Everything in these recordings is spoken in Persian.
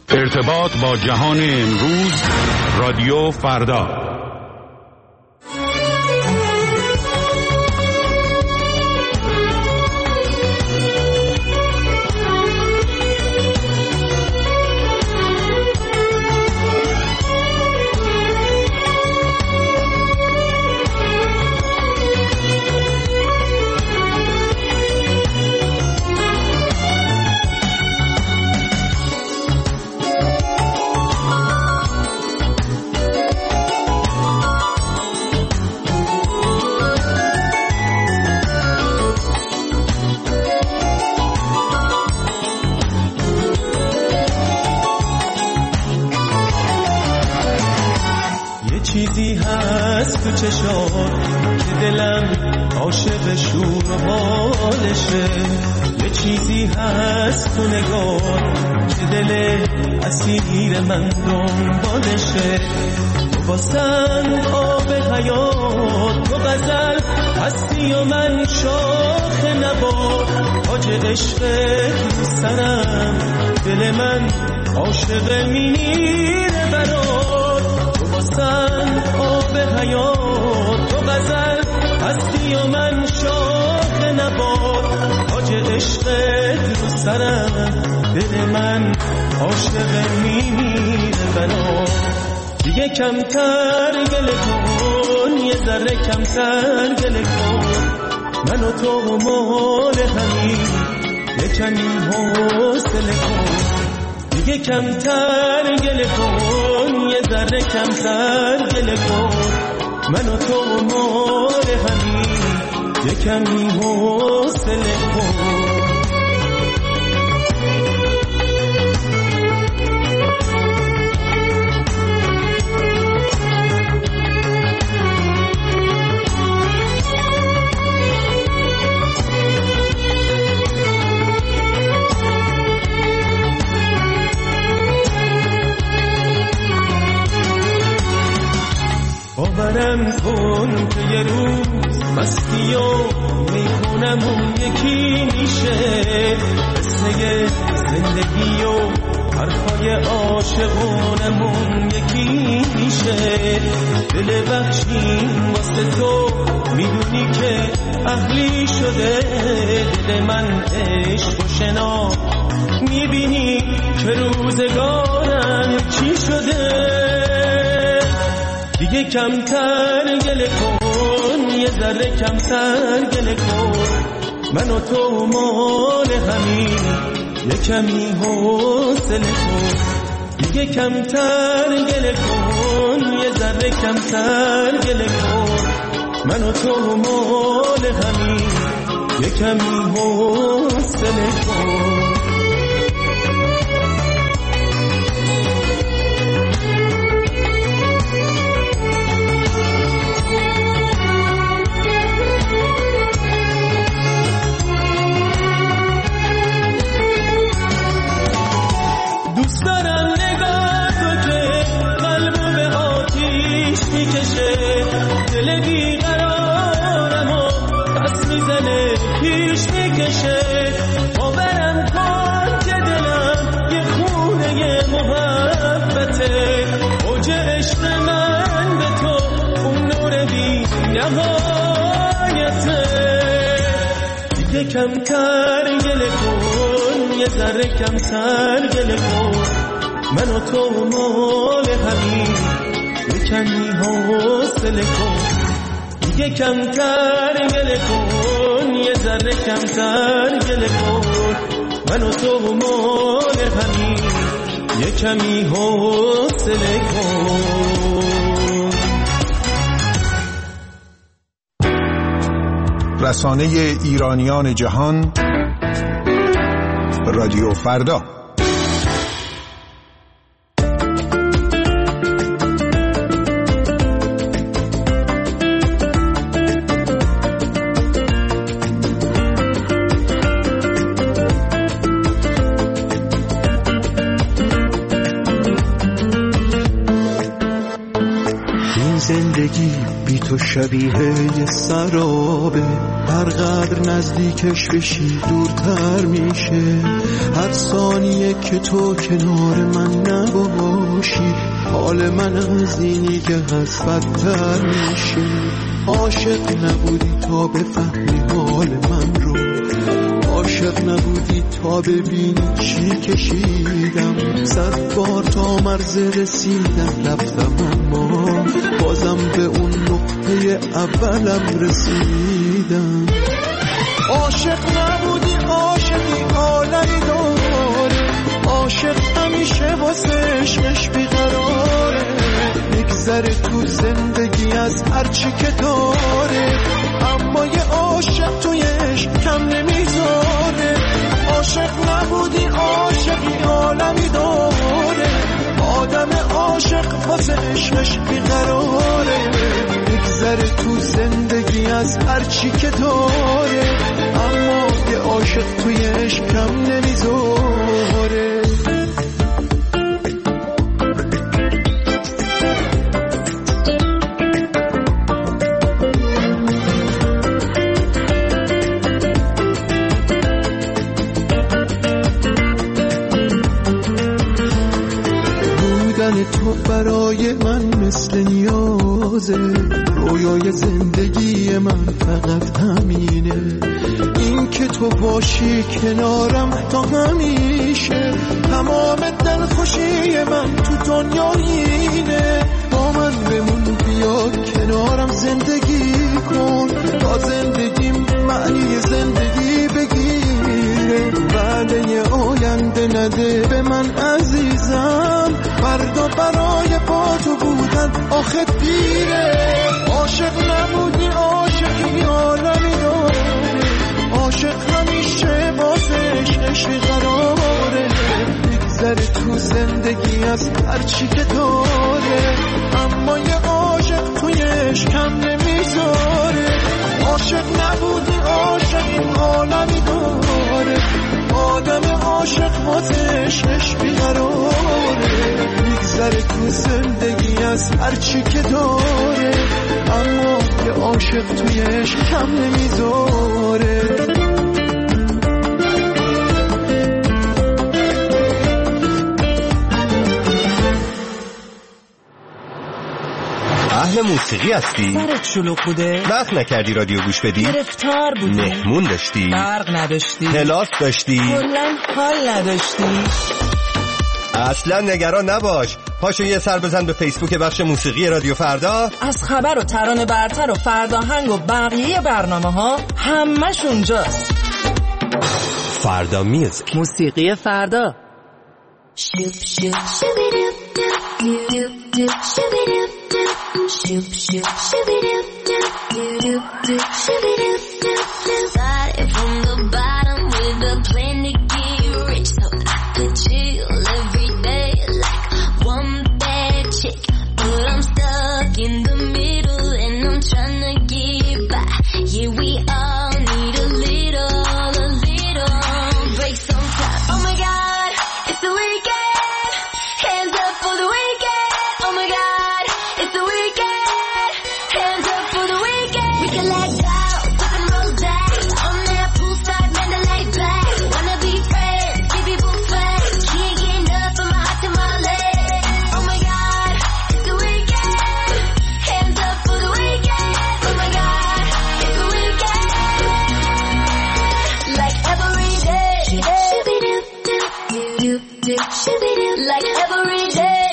ارتباط با جهان امروز، رادیو فردا. چیزی هست تو چشات که دلم عاشق شور و حالشه، یه چیزی هست تو نگات که دل اسیر من دنبالشه. تو واسن آب حیات، تو غزل هستی و من شاخ نبات، تاج عشق تو سرم، دل من عاشق میره برات. تو واسن آب حیات، تو غزل هستی و من شاخ نبات، تاج عشق تو سرم، دل من عاشق میره برات. دیگه کمتر گله کن، یه ذره کمتر گله کن، من و تو مال همین، یه کمی حوصله کن. دیگه کمتر گله کن، یه ذره کمتر گله کن، من و تو مال همین، یه کمی حوصله کن. باورم کن که یه روز مستی و میکنم اون یکی میشه، قصه زندگی و حرفای عاشقونمون یکی میشه. دل بخشیم واسه تو، میدونی که اهلی شده دل من عشق و شنا، میبینی که روزگارم چی شده. دیگه کمتر گله کن، یه ذره کمتر گله کن، من و تو مال همین، یه کمی حوصله کن. دیگه کمتر گله کن، یه ذره کمتر گله کن، من و تو مال همین، یه کمی حوصله کن. دوست دارم نگاه تو که قلبو به آتیش میکشه، دل بیقرارم و دست میزنه پیش میکشه. باورم کن که دلم یه خونه محبته، اوج عشق من به تو اون نور بی نهایته. دیگه کمتر گله کن، یه ذره کمتر گله کن، من و تو مال همین، یه کمی حوصله کن. دیگه کمتر گله کن، یه ذره کمتر گله کن، من و تو مال همین، یه کمی حوصله کن. رسانه ایرانیان جهان، رادیو فردا. همیشگی بی تو شبیه یه سرابه، هر قدر نزدیکش بشی دورتر میشه، هر ثانیه که تو کنار من نباشی حال من از اینی که هست بدتر میشه. عاشق نبودی تا بفهمی حال من رو، عاشق نبودی تا ببینی چی کشیدم، 100 بار تا مرز رسیدم رفتم اما بازم به اون نقطه اولم رسیدم. عاشق نبودی عاشقی عالمی داره، عاشق همیشه واسه عشقش بیقراره، میگذره تو زندگی از هرچی که داره، اما یه عاشق توی عشق کم نمیذاره. عاشق نبودی عاشقی عالمی داره، آدم عاشق واسه عشقش بیقراره، میگذره تو زندگی از هرچی که داره، اما یه عاشق توی عشق کم نمیذاره. تو برای من مثل نیازه، رویای زندگی من فقط همینه، این که تو باشی کنارم تا همیشه، تمام دلخوشی من تو دنیا اینه، با من بمون بیا کنارم زندگی کن، تا زندگیم معنی زندگی بگیره، وعده آینده نده به من عزیزم، فردا برای با تو بودن آخه دیره. عاشق نبودی عاشقی عالمی داره، عاشق همیشه واسه عشقش بیقراره، میگذره تو زندگی از هرچی که داره، اما یه عاشق توی عشق کم نمیذاره. عاشق نبودی عاشقی عالمی داره، آدم عاشق واسه عشقش بیقراره، میگذره تو زندگی از هرچی که داره، اما یه عاشق توی عشق کم نمیذاره. اهل موسیقی هستی؟ سرت شلوغ بوده؟ وقت نکردی رادیو گوش بدی؟ گرفتار بودی؟ مهمون داشتی؟ برق نداشتی؟ کلاس داشتی؟ کلاً حال نداشتی؟ اصلا نگران نباش، پاشو یه سر بزن به فیسبوک بخش موسیقی رادیو فردا، از خبر و ترانه برتر و فرداهنگ و بقیه برنامه ها همش اونجاست. فردا میوزیک، موسیقی فردا. Started from the bottom with a plan to get rich, so I could chill every day like one bad chick. But I'm stuck in the middle and I'm trying to get by. Yeah, we all need a little break sometimes. Oh my God, it's the weekend. Hands up for the weekend. Oh my God, it's the weekend. Hands up for the weekend. We can let go. Like every day,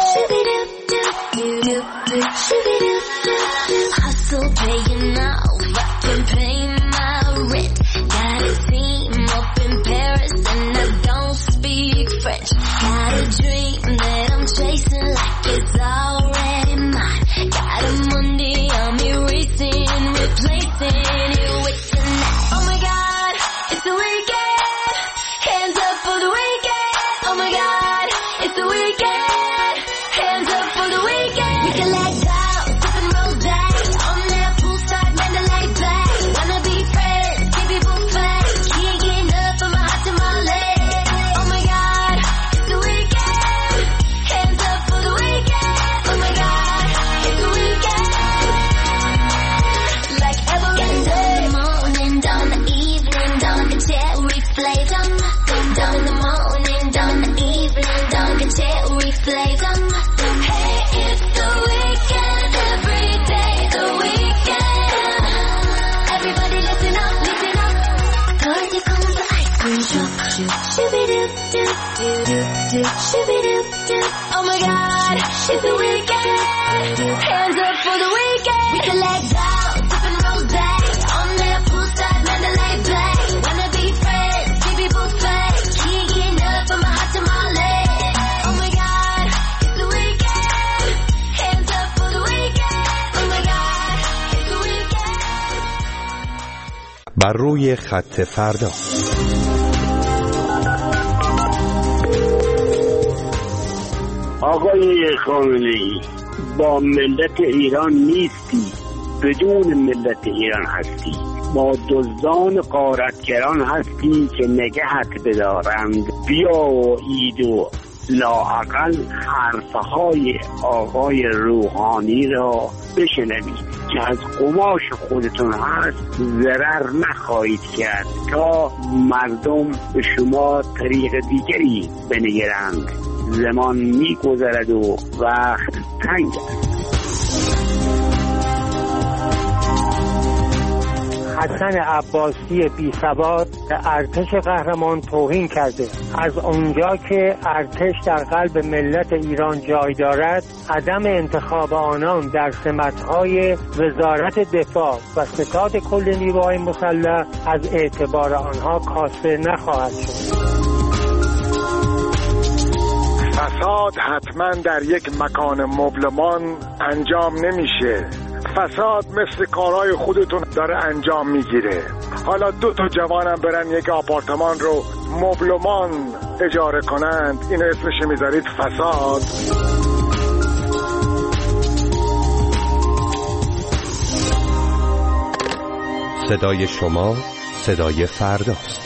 hustle paying off, I can pay my rent. Got a team up in Paris and I don't speak French. Got a dream that I'm chasing like it's already mine. Got a Monday I'm erasing, replacing it with tonight. Oh my God, it's the weekend. Hands up for the weekend. Oh my God, it's the weekend. Hands up for the weekend. We can let go, sip and roll back. On that poolside, Mandalay Bay. Wanna be friends, keep it buffet. Can't get enough of my heart to my leg. Oh my God, play dum dum. Hey, it's the weekend, every day the weekend. Everybody listen up, listen up. Party comes the ice cream truck. Shoo-be-doo-doo, doo-doo-doo, shoo-be-doo-doo. Oh my God, it's the weekend. Hands up for the weekend. We can let down, sipping rosé on that poolside Mandalay Bay. Wanna be friends, see people play. Keying up from my heart to my leg. Oh my God, it's the weekend. Hands up for the weekend. Oh my God, it's the weekend. بر روی خط فردا. آقای خامنه‌ای، با ملت ایران نیستی، بدون ملت ایران هستی. ما دزدان غارتگران هستیم که نگهت بدارند. بیا و اید و لااقل حرفهای آقای روحانی را بشنوید که از قماش خودتون هست ضرر نخواهید کرد تا مردم به شما طریق دیگری بنگرند. زمان می‌گذرد و وقت تنگ است. حسن عباسی بی‌ثبات به ارتش قهرمان توهین کرده. از آنجا که ارتش در قلب ملت ایران جای دارد، عدم انتخاب آنان در سمت‌های وزارت دفاع و ستاد کل نیروهای مسلح از اعتبار آنها کاسته نخواهد شد. فساد حتما در یک مکان مبلمان انجام نمیشه. فساد مثل کارهای خودتون داره انجام میگیره. حالا 2 جوانم برن یک آپارتمان رو مبلمان اجاره کنند، اینو اسمش میذارید فساد؟ صدای شما صدای فرداست.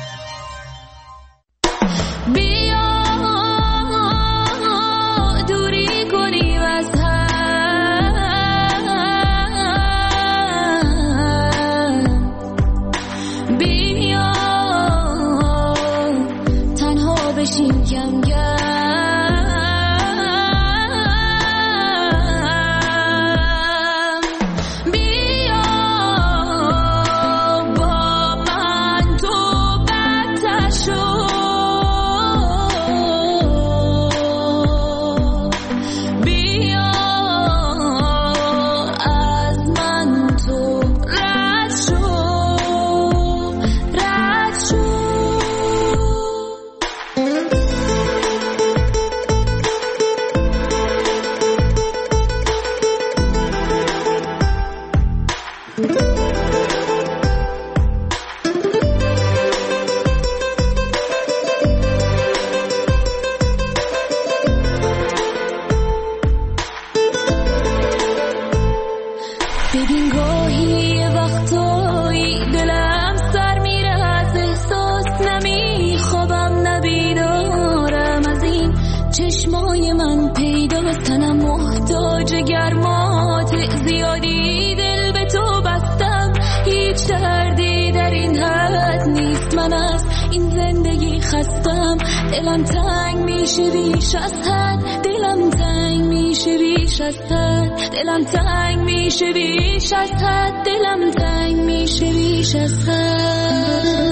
دلم تنگ میشه بیش از حد، دلم تنگ میشه بیش از حد، دلم تنگ میشه بیش از حد، دلم تنگ میشه بیش از حد.